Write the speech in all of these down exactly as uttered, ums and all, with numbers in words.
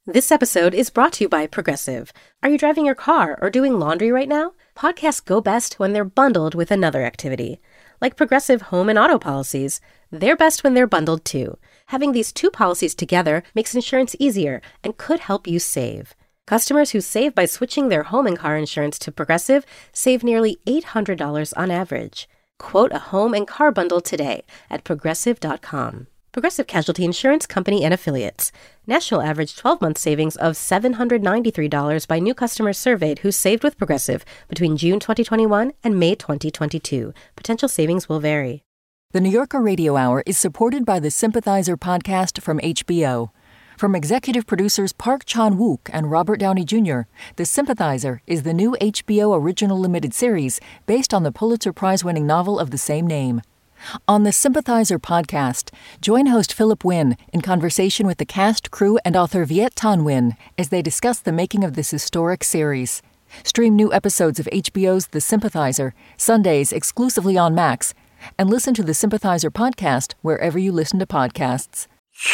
This episode is brought to you by Progressive. Are you driving your car or doing laundry right now? Podcasts go best when they're bundled with another activity. Like Progressive home and auto policies, they're best when they're bundled too. Having these two policies together makes insurance easier and could help you save. Customers who save by switching their home and car insurance to Progressive save nearly eight hundred dollars on average. Quote a home and car bundle today at progressive dot com. Progressive Casualty Insurance Company and Affiliates. National average twelve-month savings of seven hundred ninety-three dollars by new customers surveyed who saved with Progressive between June twenty twenty-one and May twenty twenty-two. Potential savings will vary. The New Yorker Radio Hour is supported by the Sympathizer podcast from H B O. From executive producers Park Chan-wook and Robert Downey Junior, The Sympathizer is the new H B O original limited series based on the Pulitzer Prize-winning novel of the same name. On the Sympathizer podcast, join host Philip Wynn in conversation with the cast, crew, and author Viet Thanh Nguyen as they discuss the making of this historic series. Stream new episodes of H B O's The Sympathizer, Sundays exclusively on Max, and listen to the Sympathizer podcast wherever you listen to podcasts.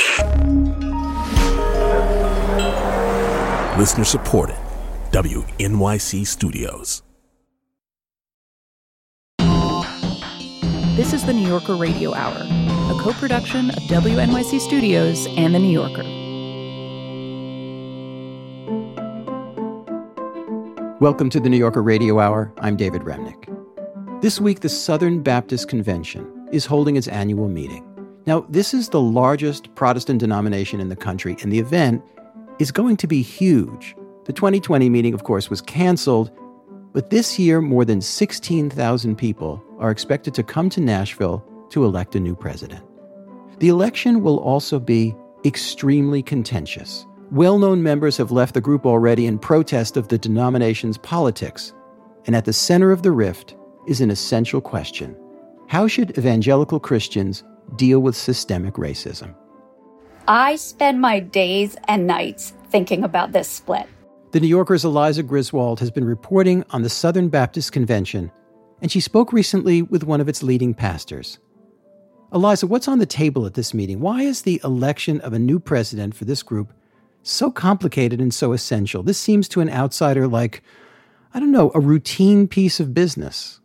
Listener supported. W N Y C Studios. This is the New Yorker Radio Hour, a co-production of W N Y C Studios and The New Yorker. Welcome to the New Yorker Radio Hour. I'm David Remnick. This week, the Southern Baptist Convention is holding its annual meeting. Now, this is the largest Protestant denomination in the country, and the event is going to be huge. The twenty twenty meeting, of course, was canceled, but this year, more than sixteen thousand people are expected to come to Nashville to elect a new president. The election will also be extremely contentious. Well-known members have left the group already in protest of the denomination's politics. And at the center of the rift is an essential question. How should evangelical Christians deal with systemic racism? I spend my days and nights thinking about this split. The New Yorker's Eliza Griswold has been reporting on the Southern Baptist Convention, and she spoke recently with one of its leading pastors. Eliza, what's on the table at this meeting? Why is the election of a new president for this group so complicated and so essential? This seems to an outsider like, I don't know, a routine piece of business.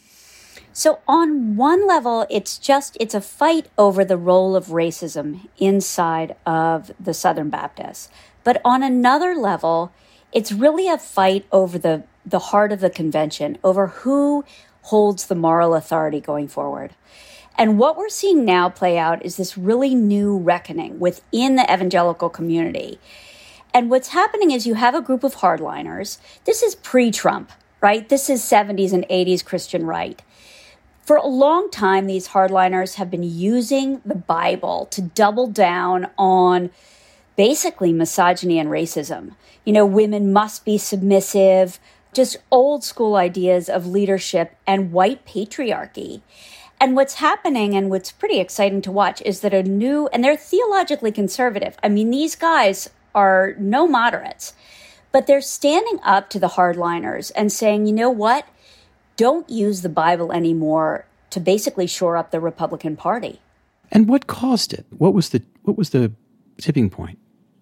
So on one level, it's just, it's a fight over the role of racism inside of the Southern Baptists. But on another level, it's really a fight over the, the heart of the convention, over who holds the moral authority going forward. And what we're seeing now play out is this really new reckoning within the evangelical community. And what's happening is you have a group of hardliners. This is pre-Trump, right? This is seventies and eighties Christian right. For a long time, these hardliners have been using the Bible to double down on basically misogyny and racism. You know, women must be submissive, just old school ideas of leadership and white patriarchy. And what's happening and what's pretty exciting to watch is that a new, and they're theologically conservative. I mean, these guys are no moderates, but they're standing up to the hardliners and saying, you know what? Don't use the Bible anymore to basically shore up the Republican Party. And what caused it? What was the what was the tipping point?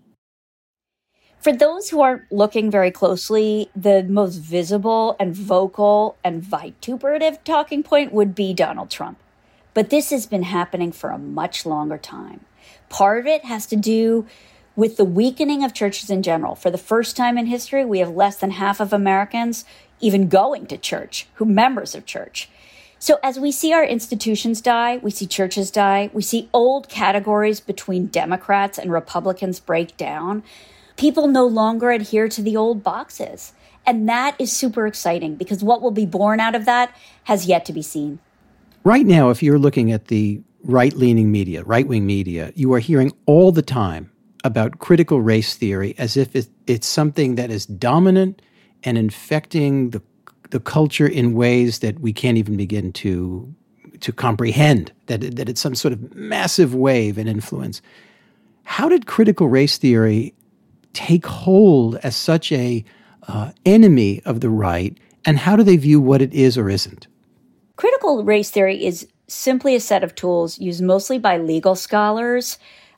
For those who aren't looking very closely, the most visible and vocal and vituperative talking point would be Donald Trump. But this has been happening for a much longer time. Part of it has to do with the weakening of churches in general. For the first time in history, we have less than half of Americans even going to church, who members of church. So as we see our institutions die, we see churches die, we see old categories between Democrats and Republicans break down. People no longer adhere to the old boxes. And that is super exciting because what will be born out of that has yet to be seen. Right now, if you're looking at the right-leaning media, right-wing media, you are hearing all the time about critical race theory as if it's something that is dominant and infecting the the culture in ways that we can't even begin to to comprehend, that, that it's some sort of massive wave and influence. How did critical race theory take hold as such a uh, enemy of the right, and how do they view what it is or isn't? Critical race theory is simply a set of tools used mostly by legal scholars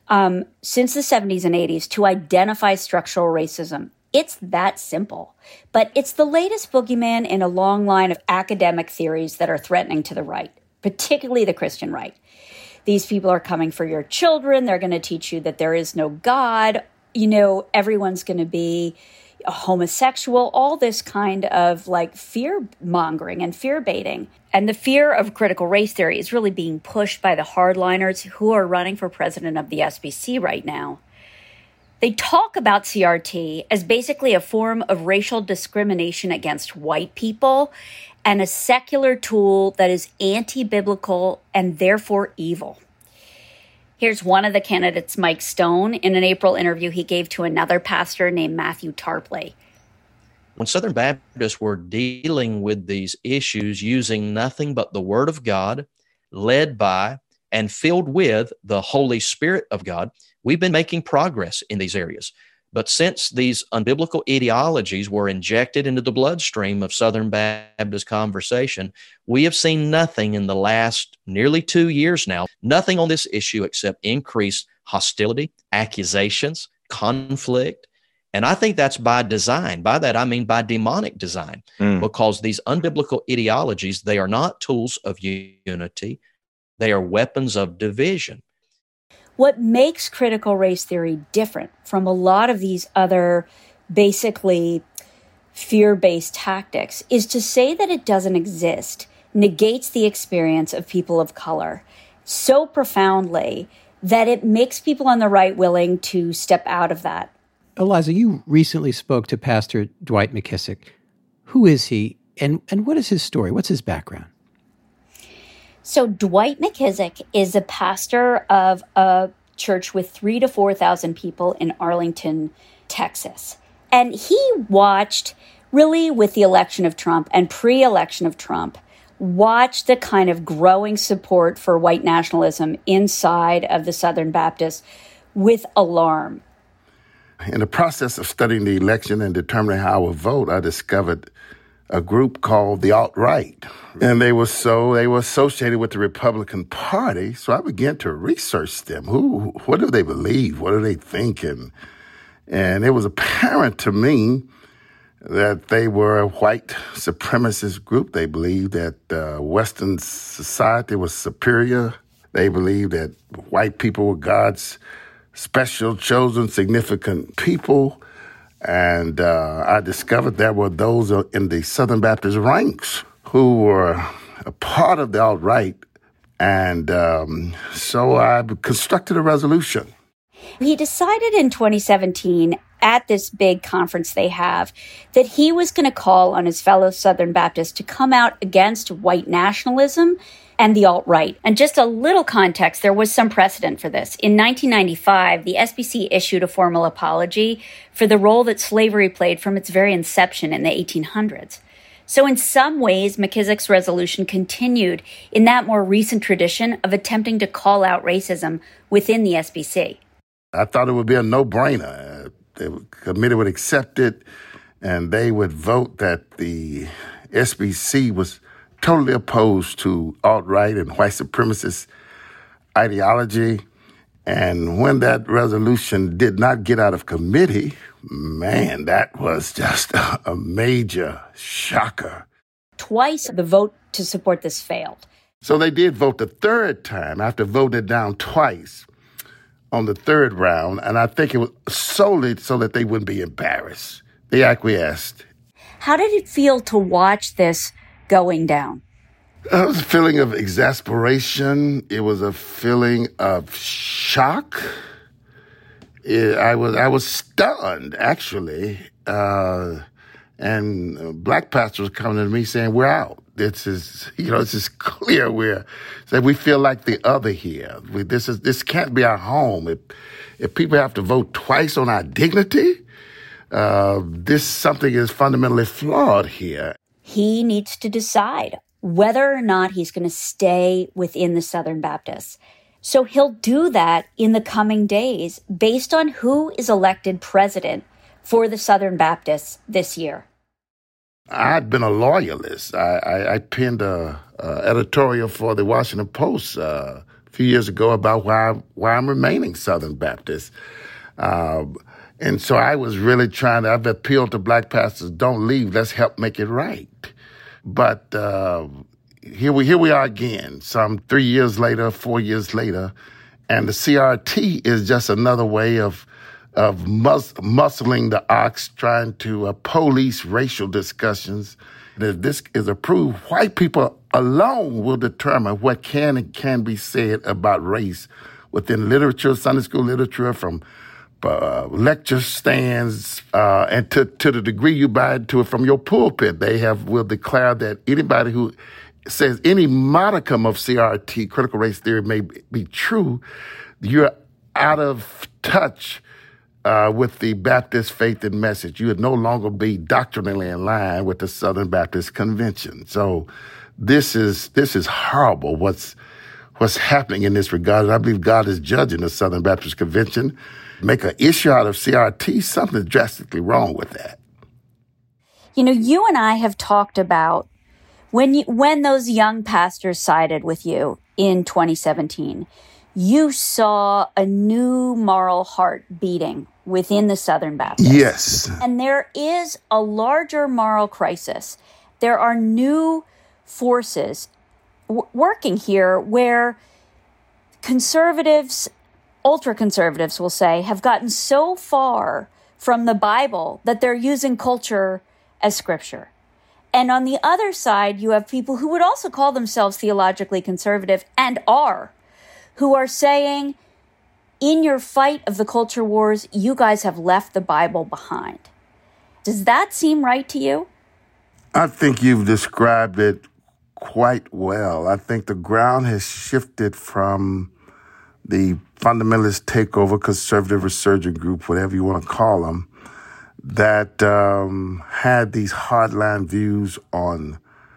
um, since the seventies and eighties to identify structural racism. It's that simple. But it's the latest boogeyman in a long line of academic theories that are threatening to the right, particularly the Christian right. These people are coming for your children. They're going to teach you that there is no God. You know, everyone's going to be a homosexual, all this kind of like fear mongering and fear baiting. And the fear of critical race theory is really being pushed by the hardliners who are running for president of the S B C right now. They talk about C R T as basically a form of racial discrimination against white people and a secular tool that is anti-biblical and therefore evil. Here's one of the candidates, Mike Stone, in an April interview he gave to another pastor named Matthew Tarpley. When Southern Baptists were dealing with these issues using nothing but the Word of God, led by and filled with the Holy Spirit of God, we've been making progress in these areas. But since these unbiblical ideologies were injected into the bloodstream of Southern Baptist conversation, we have seen nothing in the last nearly two years now, nothing on this issue except increased hostility, accusations, conflict. And I think that's by design. By that, I mean by demonic design, mm. because these unbiblical ideologies, they are not tools of unity. They are weapons of division. What makes critical race theory different from a lot of these other basically fear-based tactics is to say that it doesn't exist negates the experience of people of color so profoundly that it makes people on the right willing to step out of that. Eliza, you recently spoke to Pastor Dwight McKissick. Who is he, and, and what is his story? What's his background? So Dwight McKissick is a pastor of a church with three to four thousand people in Arlington, Texas. And he watched, really with the election of Trump and pre-election of Trump, watched the kind of growing support for white nationalism inside of the Southern Baptists with alarm. In the process of studying the election and determining how I would vote, I discovered a group called the alt-right. And they were so, they were associated with the Republican Party. So I began to research them. Who, what do they believe? What are they thinking? And it was apparent to me that they were a white supremacist group. They believed that uh, Western society was superior. They believed that white people were God's special, chosen, significant people. And uh, I discovered there were those in the Southern Baptist ranks who were a part of the alt-right. And um, so I constructed a resolution. He decided in twenty seventeen, at this big conference they have, that he was going to call on his fellow Southern Baptists to come out against white nationalism and the alt-right. And just a little context, there was some precedent for this. In nineteen ninety-five, the S B C issued a formal apology for the role that slavery played from its very inception in the eighteen hundreds. So in some ways, McKissick's resolution continued in that more recent tradition of attempting to call out racism within the S B C. I thought it would be a no-brainer. The committee would accept it, and they would vote that the S B C was totally opposed to alt-right and white supremacist ideology. And when that resolution did not get out of committee, man, that was just a major shocker. Twice the vote to support this failed. So they did vote the third time after voting it down twice on the third round. And I think it was solely so that they wouldn't be embarrassed. They acquiesced. How did it feel to watch this going down? It was a feeling of exasperation. It was a feeling of shock. It, I was I was stunned, actually. Uh, and black pastors coming to me saying, "We're out. This is, you know, this is clear. We're that we feel like the other here. We, this is this can't be our home. If if people have to vote twice on our dignity, uh, this something is fundamentally flawed here." He needs to decide whether or not he's going to stay within the Southern Baptists. So he'll do that in the coming days based on who is elected president for the Southern Baptists this year. I'd been a loyalist. I, I, I penned a, a editorial for the Washington Post uh, a few years ago about why why I'm remaining Southern Baptist. Um, and so I was really trying to, I've appealed to black pastors, don't leave, let's help make it right. But uh, here we here we are again, some three years later, four years later, and the C R T is just another way of of mus- muscling the ox, trying to uh, police racial discussions. If this is approved, white people alone will determine what can and can be said about race within literature, Sunday school literature, from uh, lecture stands, uh, and to, to the degree you buy into it from your pulpit. They have will declare that anybody who says any modicum of C R T, critical race theory, may be true, you're out of touch Uh, with the Baptist faith and message. You would no longer be doctrinally in line with the Southern Baptist Convention. So this is this is horrible what's what's happening in this regard. And I believe God is judging the Southern Baptist Convention. Make an issue out of C R T, something drastically wrong with that. You know, you and I have talked about when you, when those young pastors sided with you in twenty seventeen, you saw a new moral heart beating within the Southern Baptists. Yes. And there is a larger moral crisis. There are new forces w- working here where conservatives, ultra-conservatives will say, have gotten so far from the Bible that they're using culture as scripture. And on the other side, you have people who would also call themselves theologically conservative and are, who are saying, in your fight of the culture wars, you guys have left the Bible behind. Does that seem right to you? I think you've described it quite well. I think the ground has shifted from the fundamentalist takeover, conservative resurgent group, whatever you want to call them, that um, had these hardline views on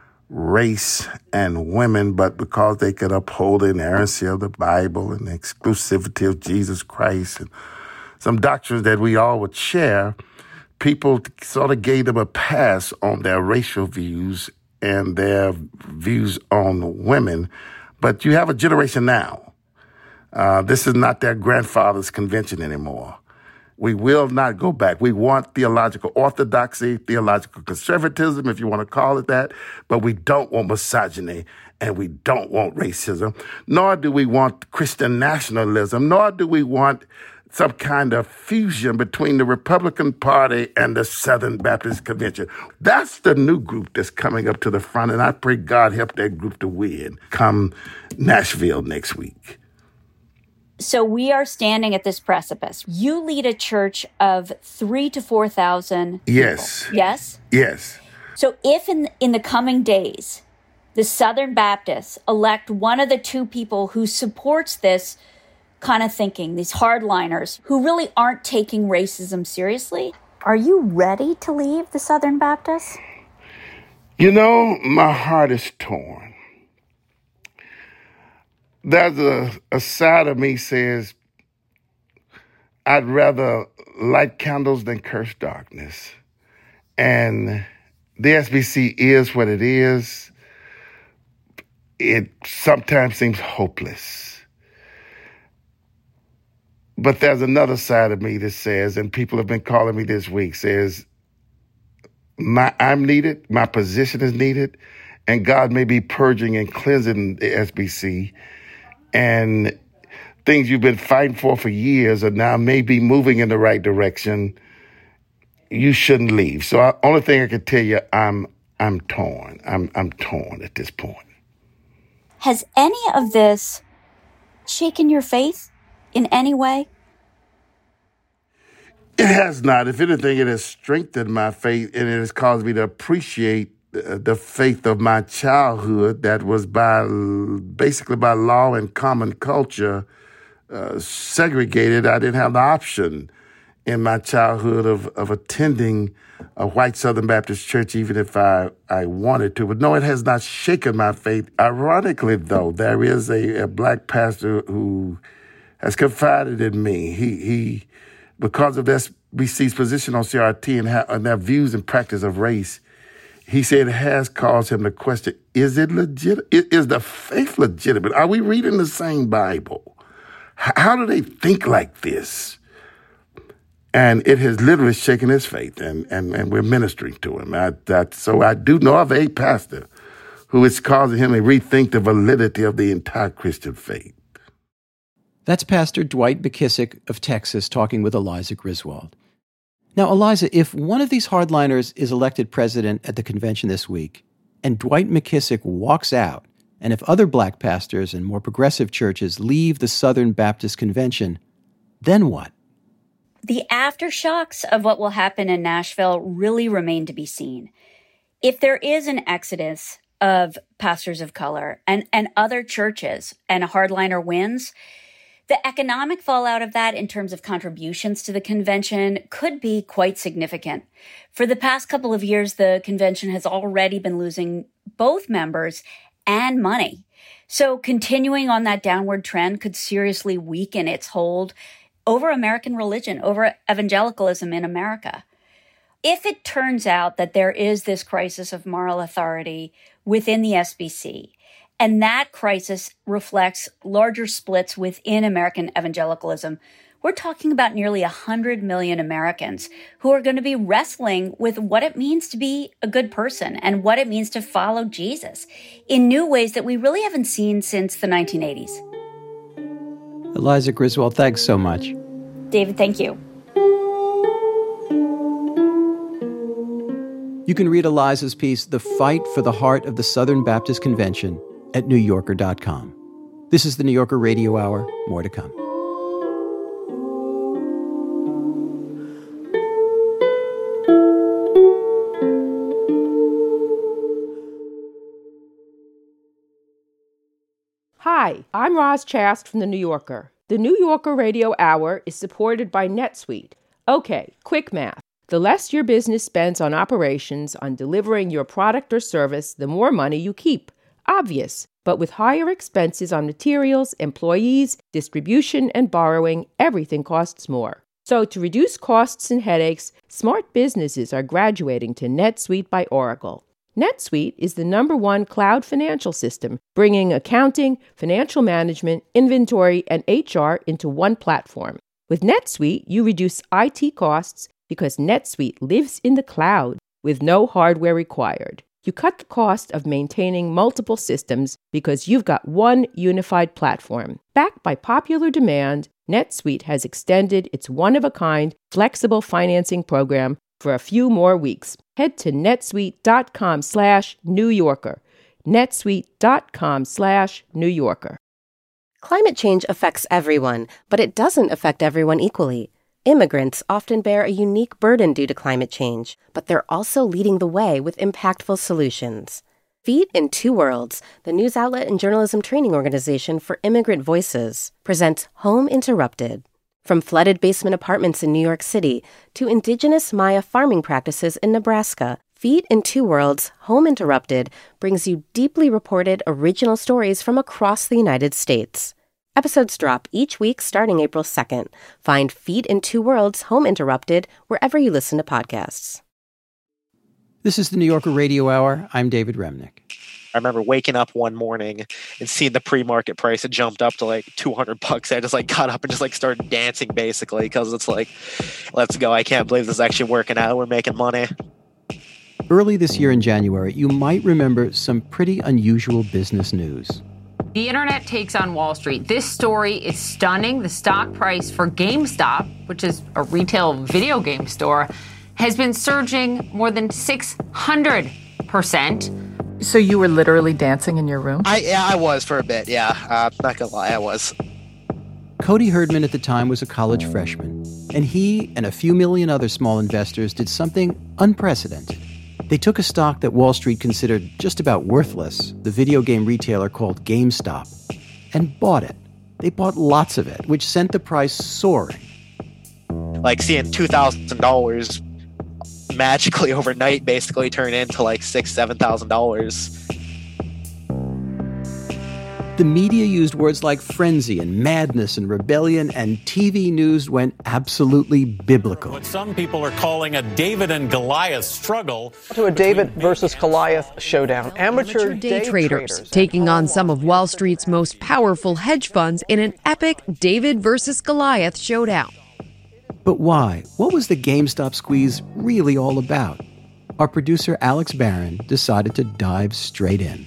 race and women, but because they could uphold the inerrancy of the Bible and the exclusivity of Jesus Christ and some doctrines that we all would share, people sort of gave them a pass on their racial views and their views on women. But you have a generation now. Uh, this is not their grandfather's convention anymore. We will not go back. We want theological orthodoxy, theological conservatism, if you want to call it that, but we don't want misogyny and we don't want racism, nor do we want Christian nationalism, nor do we want some kind of fusion between the Republican Party and the Southern Baptist Convention. That's the new group that's coming up to the front, and I pray God help that group to win come Nashville next week. So we are standing at this precipice. You lead a church of three to four thousand. Yes. Yes? Yes. So if in in the coming days, the Southern Baptists elect one of the two people who supports this kind of thinking, these hardliners who really aren't taking racism seriously, are you ready to leave the Southern Baptists? You know, my heart is torn. There's a, a side of me says, I'd rather light candles than curse darkness. And the S B C is what it is. It sometimes seems hopeless. But there's another side of me that says, and people have been calling me this week, says, my, I'm needed, my position is needed, and God may be purging and cleansing the S B C. And things you've been fighting for for years are now maybe moving in the right direction. You shouldn't leave. So the only thing I can tell you, I'm I'm torn. I'm I'm torn at this point. Has any of this shaken your faith in any way? It has not. If anything, it has strengthened my faith, and it has caused me to appreciate the faith of my childhood that was by basically by law and common culture uh, segregated. I didn't have the option in my childhood of, of attending a white Southern Baptist church, even if I, I wanted to. But no, it has not shaken my faith. Ironically, though, there is a, a black pastor who has confided in me. He, he because of S B C's position on C R T and, ha- and their views and practice of race, he said it has caused him to question, is it legit? Is the faith legitimate? Are we reading the same Bible? How do they think like this? And it has literally shaken his faith, and, and, and we're ministering to him. I, that, so I do know of a pastor who is causing him to rethink the validity of the entire Christian faith. That's Pastor Dwight McKissick of Texas talking with Eliza Griswold. Now, Eliza, if one of these hardliners is elected president at the convention this week, and Dwight McKissick walks out, and if other black pastors and more progressive churches leave the Southern Baptist Convention, then what? The aftershocks of what will happen in Nashville really remain to be seen. If there is an exodus of pastors of color and, and other churches and a hardliner wins, the economic fallout of that in terms of contributions to the convention could be quite significant. For the past couple of years, the convention has already been losing both members and money. So continuing on that downward trend could seriously weaken its hold over American religion, over evangelicalism in America. If it turns out that there is this crisis of moral authority within the S B C, and that crisis reflects larger splits within American evangelicalism, we're talking about nearly one hundred million Americans who are going to be wrestling with what it means to be a good person and what it means to follow Jesus in new ways that we really haven't seen since the nineteen eighties. Eliza Griswold, thanks so much. David, thank you. You can read Eliza's piece, The Fight for the Heart of the Southern Baptist Convention, at new yorker dot com. This is the New Yorker Radio Hour. More to come. Hi, I'm Roz Chast from The New Yorker. The New Yorker Radio Hour is supported by NetSuite. Okay, quick math. The less your business spends on operations, on delivering your product or service, the more money you keep. Obvious. But with higher expenses on materials, employees, distribution, and borrowing, everything costs more. So to reduce costs and headaches, smart businesses are graduating to NetSuite by Oracle. NetSuite is the number one cloud financial system, bringing accounting, financial management, inventory, and H R into one platform. With NetSuite, you reduce I T costs because NetSuite lives in the cloud with no hardware required. You cut the cost of maintaining multiple systems because you've got one unified platform. Backed by popular demand, NetSuite has extended its one-of-a-kind flexible financing program for a few more weeks. Head to netsuite.com slash New Yorker. netsuite.com slash New Yorker. Climate change affects everyone, but it doesn't affect everyone equally. Immigrants often bear a unique burden due to climate change, but they're also leading the way with impactful solutions. Feet in Two Worlds, the news outlet and journalism training organization for immigrant voices, presents Home Interrupted. From flooded basement apartments in New York City to indigenous Maya farming practices in Nebraska, Feet in Two Worlds, Home Interrupted brings you deeply reported original stories from across the United States. Episodes drop each week starting April second. Find Feet in Two Worlds, Home Interrupted wherever you listen to podcasts. This is the New Yorker Radio Hour. I'm David Remnick. I remember waking up one morning and seeing the pre-market price had jumped up to like two hundred bucks. I just like got up and just like started dancing basically because it's like, let's go. I can't believe this is actually working out. We're making money. Early this year in January, you might remember some pretty unusual business news. The internet takes on Wall Street. This story is stunning. The stock price for GameStop, which is a retail video game store, has been surging more than six hundred percent. So you were literally dancing in your room? I yeah, I was for a bit, yeah. Uh, not gonna lie, I was. Cody Herdman at the time was a college freshman, and he and a few million other small investors did something unprecedented. They took a stock that Wall Street considered just about worthless, the video game retailer called GameStop, and bought it. They bought lots of it, which sent the price soaring. Like seeing two thousand dollars magically overnight basically turn into like six thousand dollars, seven thousand dollars. The media used words like frenzy and madness and rebellion, and T V news went absolutely biblical. What some people are calling a David and Goliath struggle. To a David versus Goliath showdown. Amateur, Amateur day, day traders, traders taking on some of Wall Street's most powerful hedge funds in an epic David versus Goliath showdown. But why? What was the GameStop squeeze really all about? Our producer, Alex Barron, decided to dive straight in.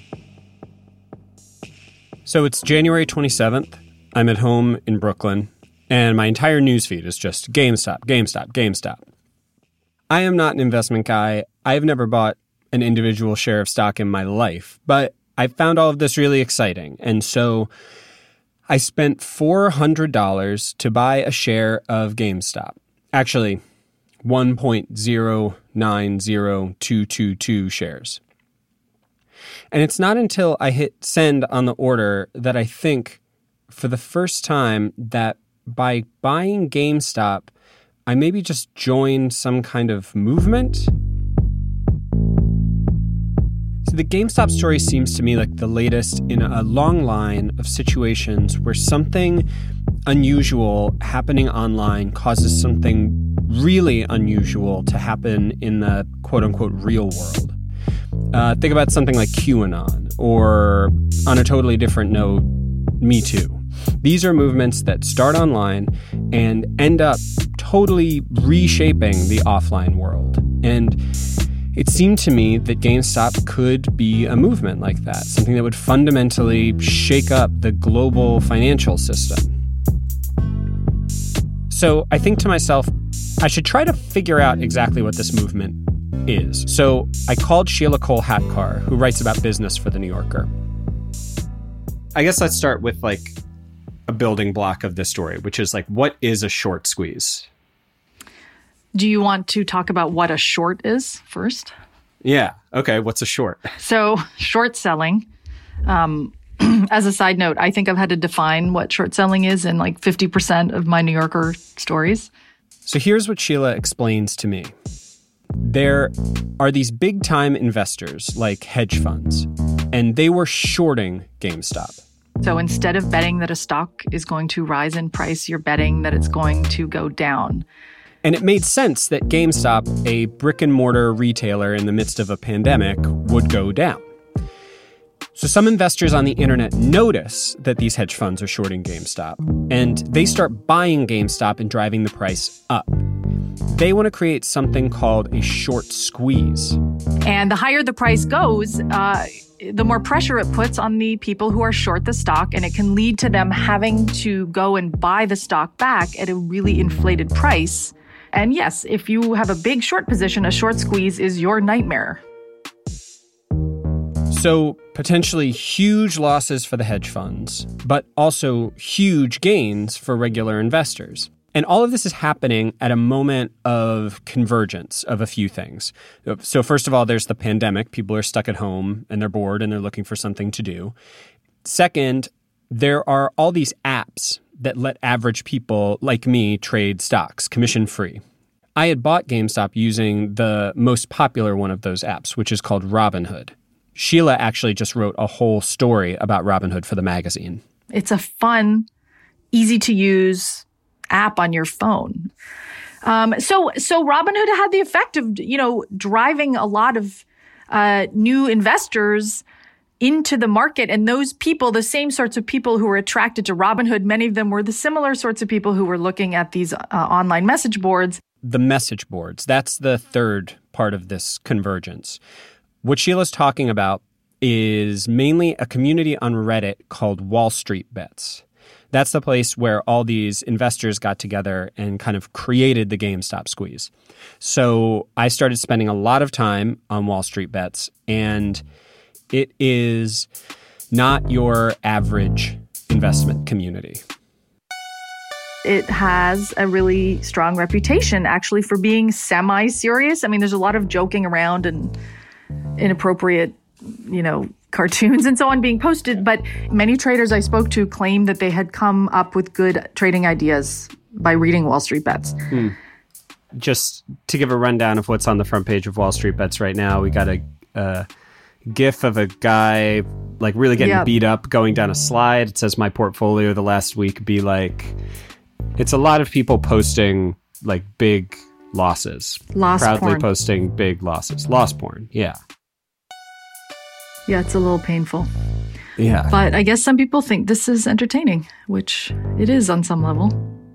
So it's January twenty-seventh. I'm at home in Brooklyn, and my entire newsfeed is just GameStop, GameStop, GameStop. I am not an investment guy. I've never bought an individual share of stock in my life, but I found all of this really exciting. And so I spent four hundred dollars to buy a share of GameStop. Actually, one point zero nine zero two two two shares. And it's not until I hit send on the order that I think, for the first time, that by buying GameStop, I maybe just joined some kind of movement. So the GameStop story seems to me like the latest in a long line of situations where something unusual happening online causes something really unusual to happen in the quote-unquote real world. Uh, think about something like QAnon, or on a totally different note, Me Too. These are movements that start online and end up totally reshaping the offline world. And it seemed to me that GameStop could be a movement like that, something that would fundamentally shake up the global financial system. So I think to myself, I should try to figure out exactly what this movement is. So I called Sheila Cole Hatkar, who writes about business for The New Yorker. I guess let's start with like a building block of this story, which is like, what is a short squeeze? Do you want to talk about what a short is first? Yeah. Okay. What's a short? So short selling, um, as a side note, I think I've had to define what short selling is in like fifty percent of my New Yorker stories. So here's what Sheila explains to me. There are these big-time investors like hedge funds, and they were shorting GameStop. So instead of betting that a stock is going to rise in price, you're betting that it's going to go down. And it made sense that GameStop, a brick-and-mortar retailer in the midst of a pandemic, would go down. So some investors on the internet notice that these hedge funds are shorting GameStop, and they start buying GameStop and driving the price up. They want to create something called a short squeeze. And the higher the price goes, uh, the more pressure it puts on the people who are short the stock, and it can lead to them having to go and buy the stock back at a really inflated price. And yes, if you have a big short position, a short squeeze is your nightmare. So potentially huge losses for the hedge funds, but also huge gains for regular investors. And all of this is happening at a moment of convergence of a few things. So first of all, there's the pandemic. People are stuck at home and they're bored and they're looking for something to do. Second, there are all these apps that let average people like me trade stocks commission-free. I had bought GameStop using the most popular one of those apps, which is called Robinhood. Sheila actually just wrote a whole story about Robinhood for the magazine. It's a fun, easy-to-use app on your phone. Um, so, so Robinhood had the effect of, you know, driving a lot of uh, new investors into the market. And those people, the same sorts of people who were attracted to Robinhood, many of them were the similar sorts of people who were looking at these uh, online message boards. The message boards, that's the third part of this convergence. What Sheila's talking about is mainly a community on Reddit called Wall Street Bets. That's the place where all these investors got together and kind of created the GameStop squeeze. So I started spending a lot of time on Wall Street Bets, and it is not your average investment community. It has a really strong reputation, actually, for being semi-serious. I mean, there's a lot of joking around and inappropriate, you know, cartoons and so on being posted, but many traders I spoke to claimed that they had come up with good trading ideas by reading Wall Street Bets. Hmm. Just to give a rundown of what's on the front page of Wall Street Bets right now, we got a uh, gif of a guy like really getting Yep. beat up going down a slide. It says my portfolio the last week be like, it's a lot of people posting like big losses. Loss proudly porn. posting big losses. Loss porn. Yeah. Yeah, it's a little painful. Yeah. But I guess some people think this is entertaining, which it is on some level.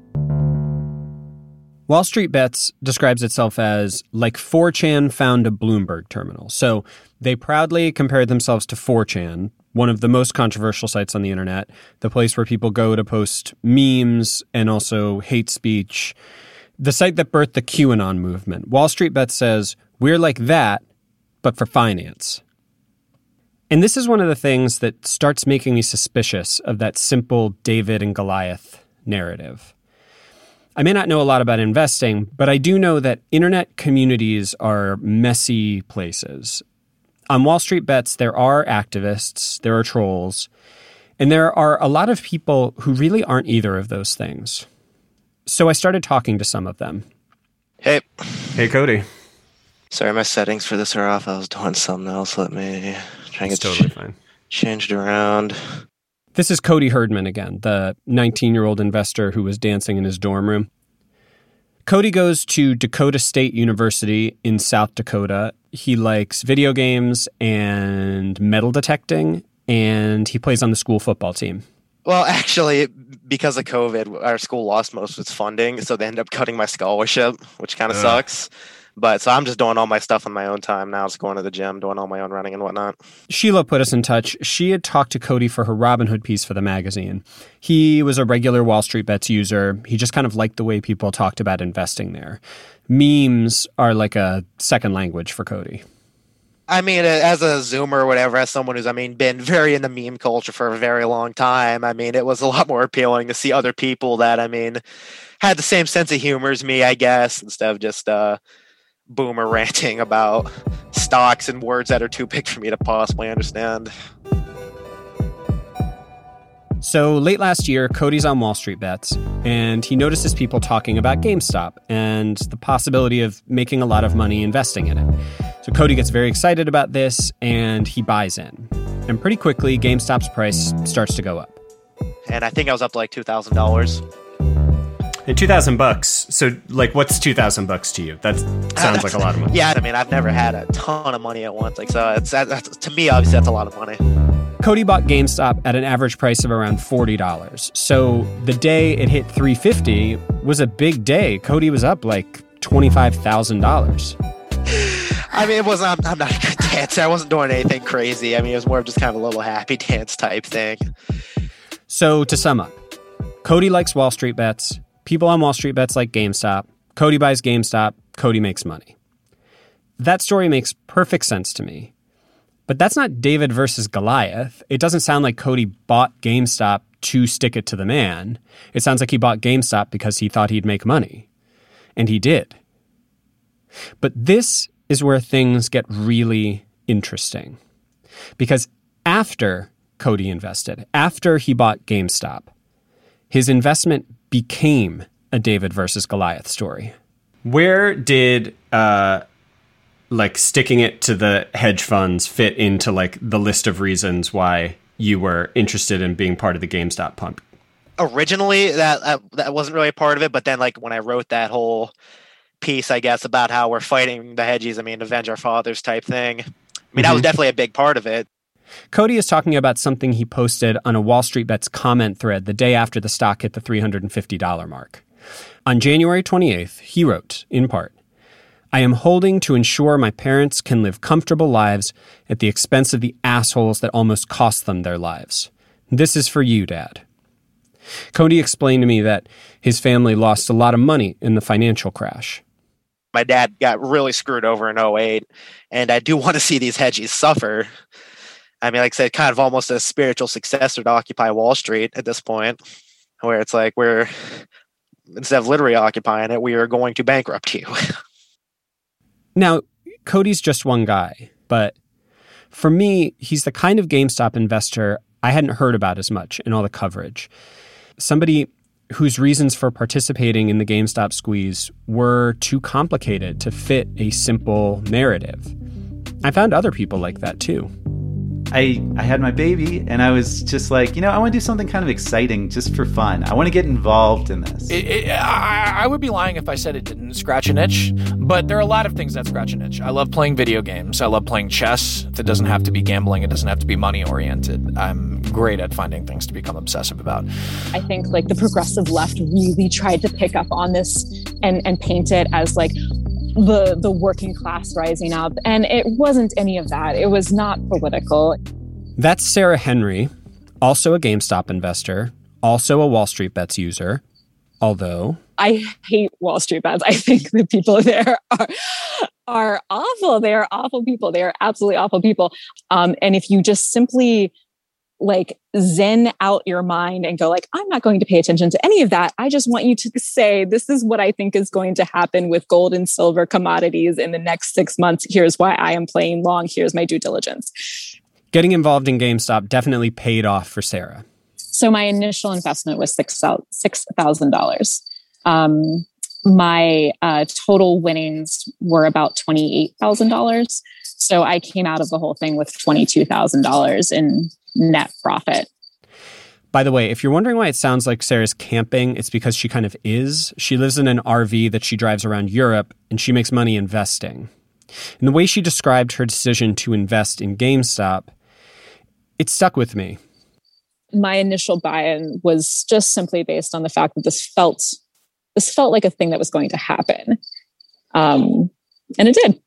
Wall Street Bets describes itself as like four chan found a Bloomberg terminal. So they proudly compared themselves to four chan, one of the most controversial sites on the internet, the place where people go to post memes and also hate speech, the site that birthed the QAnon movement. Wall Street Bets says, we're like that, but for finance. And this is one of the things that starts making me suspicious of that simple David and Goliath narrative. I may not know a lot about investing, but I do know that internet communities are messy places. On Wall Street Bets, there are activists, there are trolls, and there are a lot of people who really aren't either of those things. So I started talking to some of them. Hey. Hey, Cody. Sorry, my settings for this are off. I was doing something else. Let me try and It's get totally ch- fine. changed around. This is Cody Herdman again, the nineteen-year-old investor who was dancing in his dorm room. Cody goes to Dakota State University in South Dakota. He likes video games and metal detecting, and he plays on the school football team. Well, actually, because of COVID, our school lost most of its funding, so they ended up cutting my scholarship, which kind of Ugh. sucks. But so I'm just doing all my stuff on my own time now. Just going to the gym, doing all my own running and whatnot. Sheila put us in touch. She had talked to Cody for her Robinhood piece for the magazine. He was a regular Wall Street Bets user. He just kind of liked the way people talked about investing there. Memes are like a second language for Cody. I mean, as a Zoomer or whatever, as someone who's, I mean, been very into meme culture for a very long time, I mean, it was a lot more appealing to see other people that, I mean, had the same sense of humor as me, I guess, instead of just uh, boomer ranting about stocks and words that are too big for me to possibly understand. So late last year, Cody's on Wall Street Bets, and he notices people talking about GameStop and the possibility of making a lot of money investing in it. So Cody gets very excited about this, and he buys in. And pretty quickly, GameStop's price starts to go up. And I think I was up to like two thousand dollars. And two thousand bucks. So, like, what's two thousand bucks to you? That sounds like a lot of money. Yeah, I mean, I've never had a ton of money at once. Like, so it's that, that's, to me, obviously, that's a lot of money. Cody bought GameStop at an average price of around forty dollars. So the day it hit three hundred fifty dollars was a big day. Cody was up like twenty-five thousand dollars. I mean, it wasn't, I'm, I'm not a good dancer. I wasn't doing anything crazy. I mean, it was more of just kind of a little happy dance type thing. So to sum up, Cody likes Wall Street Bets. People on Wall Street Bets like GameStop. Cody buys GameStop. Cody makes money. That story makes perfect sense to me. But that's not David versus Goliath. It doesn't sound like Cody bought GameStop to stick it to the man. It sounds like he bought GameStop because he thought he'd make money. And he did. But this is where things get really interesting. Because after Cody invested, after he bought GameStop, his investment became a David versus Goliath story. Where did uh, like sticking it to the hedge funds fit into like the list of reasons why you were interested in being part of the GameStop pump? Originally, that uh, that wasn't really a part of it, but then like when I wrote that whole piece, I guess, about how we're fighting the hedgies, I mean, avenge our fathers type thing. I mean, mm-hmm. that was definitely a big part of it. Cody is talking about something he posted on a Wall Street Bets comment thread the day after the stock hit the three hundred fifty dollars mark. On January twenty-eighth, he wrote, in part, "I am holding to ensure my parents can live comfortable lives at the expense of the assholes that almost cost them their lives. This is for you, Dad." Cody explained to me that his family lost a lot of money in the financial crash. My dad got really screwed over in oh eight, and I do want to see these hedgies suffer. I mean, like I said, kind of almost a spiritual successor to Occupy Wall Street at this point, where it's like we're, instead of literally occupying it, we are going to bankrupt you. Now, Cody's just one guy, but for me, he's the kind of GameStop investor I hadn't heard about as much in all the coverage. Somebody whose reasons for participating in the GameStop squeeze were too complicated to fit a simple narrative. I found other people like that too. I, I had my baby, and I was just like, you know, I want to do something kind of exciting just for fun. I want to get involved in this. It, it, I, I would be lying if I said it didn't scratch an itch, but there are a lot of things that scratch an itch. I love playing video games. I love playing chess. That doesn't have to be gambling. It doesn't have to be money-oriented. I'm great at finding things to become obsessive about. I think like the progressive left really tried to pick up on this and, and paint it as like the the working class rising up. And it wasn't any of that. It was not political. That's Sarah Henry, also a GameStop investor, also a Wall Street Bets user, although... I hate Wall Street Bets. I think the people there are, are awful. They are awful people. They are absolutely awful people. Um, and if you just simply like zen out your mind and go like, I'm not going to pay attention to any of that. I just want you to say, this is what I think is going to happen with gold and silver commodities in the next six months. Here's why I am playing long. Here's my due diligence. Getting involved in GameStop definitely paid off for Sarah. So my initial investment was six thousand dollars. Um, my uh, total winnings were about twenty-eight thousand dollars. So I came out of the whole thing with twenty-two thousand dollars in net profit. By the way, if you're wondering why it sounds like Sarah's camping, it's because she kind of is. She lives in an R V that she drives around Europe, and she makes money investing. And the way she described her decision to invest in GameStop, it stuck with me. My initial buy-in was just simply based on the fact that this felt this felt like a thing that was going to happen. Um, and it did.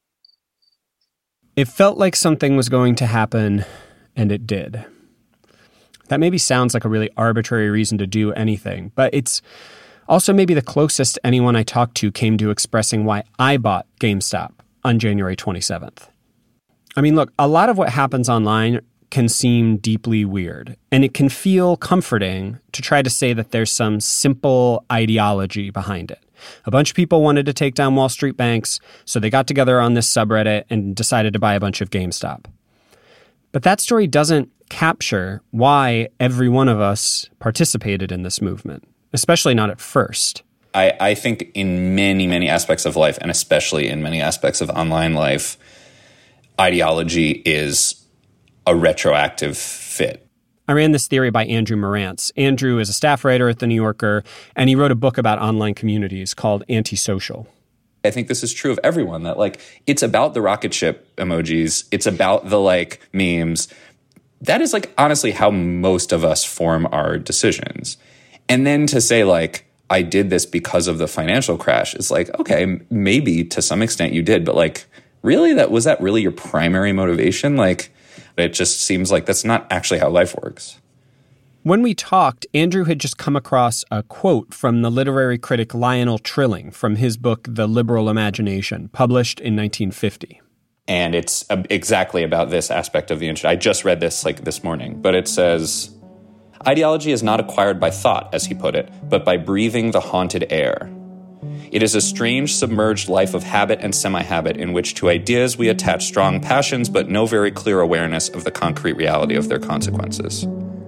It felt like something was going to happen, and it did. That maybe sounds like a really arbitrary reason to do anything, but it's also maybe the closest anyone I talked to came to expressing why I bought GameStop on January twenty-seventh. I mean, look, a lot of what happens online can seem deeply weird, and it can feel comforting to try to say that there's some simple ideology behind it. A bunch of people wanted to take down Wall Street banks, so they got together on this subreddit and decided to buy a bunch of GameStop. But that story doesn't capture why every one of us participated in this movement, especially not at first. I, I think in many, many aspects of life, and especially in many aspects of online life, ideology is a retroactive fit. I ran this theory by Andrew Marantz. Andrew is a staff writer at The New Yorker, and he wrote a book about online communities called Antisocial. I think this is true of everyone, that like it's about the rocket ship emojis. It's about the like memes. That is like honestly how most of us form our decisions. And then to say like, I did this because of the financial crash, is like, okay, maybe to some extent you did, but like, really, that was that really your primary motivation? Like, it just seems like that's not actually how life works. When we talked, Andrew had just come across a quote from the literary critic Lionel Trilling from his book, The Liberal Imagination, published in nineteen fifty. And it's exactly about this aspect of the internet. I just read this like this morning, but it says, ideology is not acquired by thought, as he put it, but by breathing the haunted air. It is a strange, submerged life of habit and semi-habit in which to ideas we attach strong passions but no very clear awareness of the concrete reality of their consequences.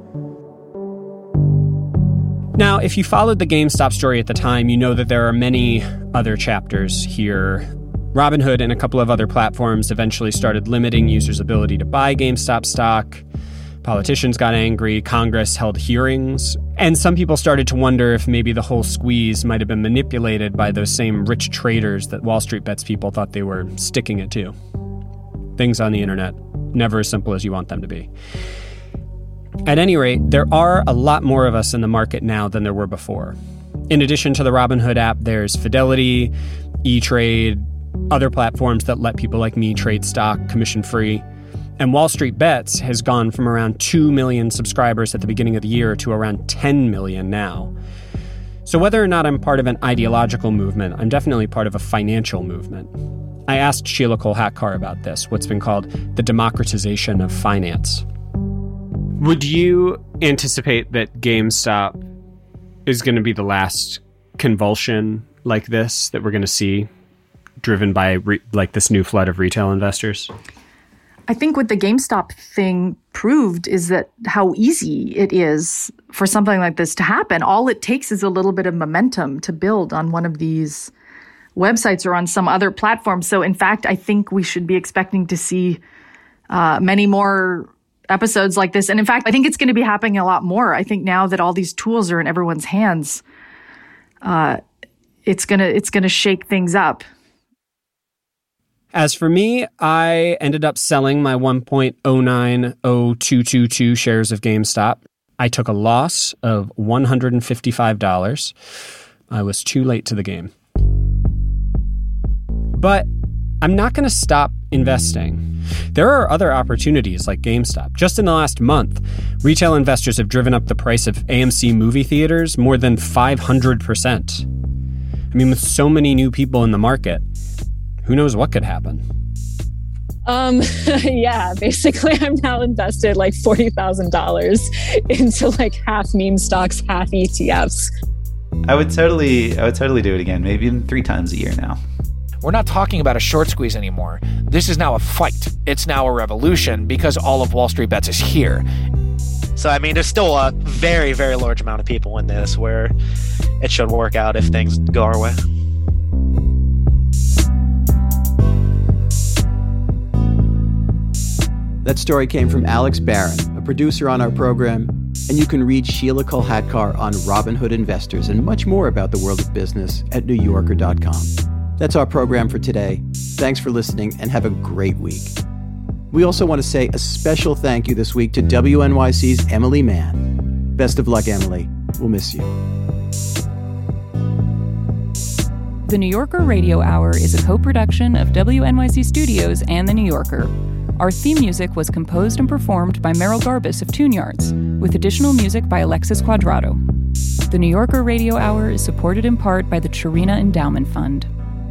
Now, if you followed the GameStop story at the time, you know that there are many other chapters here. Robinhood and a couple of other platforms eventually started limiting users' ability to buy GameStop stock. Politicians got angry, Congress held hearings, and some people started to wonder if maybe the whole squeeze might have been manipulated by those same rich traders that Wall Street Bets people thought they were sticking it to. Things on the internet, never as simple as you want them to be. At any rate, there are a lot more of us in the market now than there were before. In addition to the Robinhood app, there's Fidelity, E-Trade, other platforms that let people like me trade stock commission-free. And Wall Street Bets has gone from around two million subscribers at the beginning of the year to around ten million now. So whether or not I'm part of an ideological movement, I'm definitely part of a financial movement. I asked Sheila Kolhatkar about this, what's been called the democratization of finance. Would you anticipate that GameStop is going to be the last convulsion like this that we're going to see, driven by re- like this new flood of retail investors? I think what the GameStop thing proved is that how easy it is for something like this to happen. All it takes is a little bit of momentum to build on one of these websites or on some other platform. So in fact, I think we should be expecting to see uh, many more episodes like this. And in fact, I think it's going to be happening a lot more. I think now that all these tools are in everyone's hands, uh, it's gonna it's gonna shake things up. As for me, I ended up selling my one point oh nine oh two two two shares of GameStop. I took a loss of one hundred fifty-five dollars. I was too late to the game. But I'm not going to stop investing. There are other opportunities like GameStop. Just in the last month, retail investors have driven up the price of A M C movie theaters more than five hundred percent. I mean, with so many new people in the market, who knows what could happen? Um, yeah, basically I'm now invested like forty thousand dollars into like half meme stocks, half E T Fs. I would totally, I would totally do it again, maybe even three times a year now. We're not talking about a short squeeze anymore. This is now a fight. It's now a revolution because all of Wall Street Bets is here. So, I mean, there's still a very, very large amount of people in this where it should work out if things go our way. That story came from Alex Barron, a producer on our program, and you can read Sheila Kolhatkar on Robinhood Investors and much more about the world of business at new yorker dot com. That's our program for today. Thanks for listening and have a great week. We also want to say a special thank you this week to W N Y C's Emily Mann. Best of luck, Emily. We'll miss you. The New Yorker Radio Hour is a co-production of W N Y C Studios and The New Yorker. Our theme music was composed and performed by Merrill Garbus of Tune Yards, with additional music by Alexis Quadrado. The New Yorker Radio Hour is supported in part by the Chirina Endowment Fund.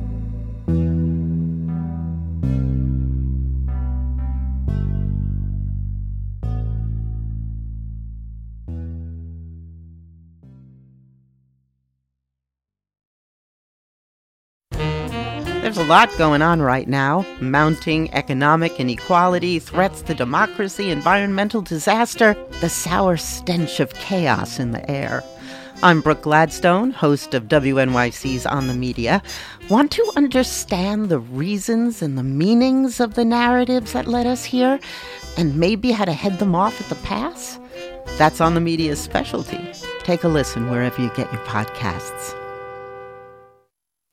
There's a lot going on right now. Mounting economic inequality, threats to democracy, environmental disaster, the sour stench of chaos in the air. I'm Brooke Gladstone, host of W N Y C's On the Media. Want to understand the reasons and the meanings of the narratives that led us here, and maybe how to head them off at the pass? That's On the Media's specialty. Take a listen wherever you get your podcasts.